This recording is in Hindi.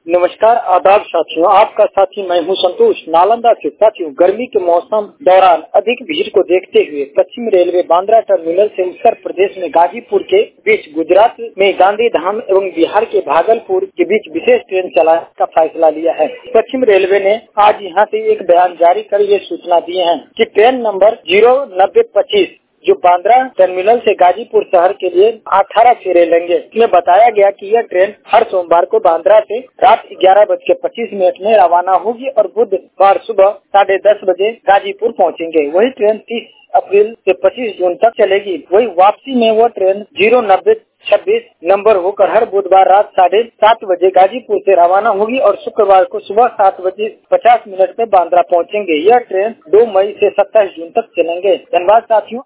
नमस्कार, आदाब साथियों। आपका साथी मैं हूं संतोष, नालंदा से। साथियों, गर्मी के मौसम दौरान अधिक भीड़ को देखते हुए पश्चिम रेलवे बांद्रा टर्मिनल से उत्तर प्रदेश में गाजीपुर के बीच, गुजरात में गांधीधाम एवं बिहार के भागलपुर के बीच विशेष ट्रेन चलाने का फैसला लिया है। पश्चिम रेलवे ने आज यहां से एक बयान जारी कर ये सूचना दी है कि ट्रेन नंबर 09025 जो बांद्रा टर्मिनल से गाजीपुर शहर के लिए 18 फेरे लेंगे। इसमें बताया गया कि यह ट्रेन हर सोमवार को बांद्रा से रात 11:25 में रवाना होगी और बुधवार सुबह 10:30 बजे गाजीपुर पहुंचेंगे। वही ट्रेन 30 अप्रैल से 25 जून तक चलेगी। वही वापसी में वह ट्रेन 09026 नंबर होकर हर बुधवार रात 7:30 बजे गाजीपुर से रवाना होगी और शुक्रवार को सुबह 7:50 में बांद्रा पहुंचेंगे। यह ट्रेन 2 मई से 27 जून तक चलेंगे। धन्यवाद साथियों।